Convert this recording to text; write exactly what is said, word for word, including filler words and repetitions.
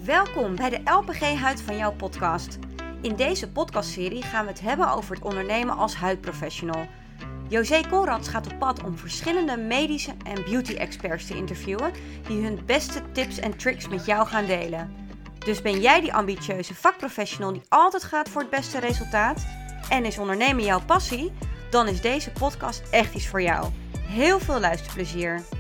Welkom bij de L P G-huid van jouw podcast. In deze podcastserie gaan we het hebben over het ondernemen als huidprofessional. José Conrads gaat op pad om verschillende medische en beauty-experts te interviewen die hun beste tips en tricks met jou gaan delen. Dus ben jij die ambitieuze vakprofessional die altijd gaat voor het beste resultaat? En is ondernemen jouw passie? Dan is deze podcast echt iets voor jou. Heel veel luisterplezier!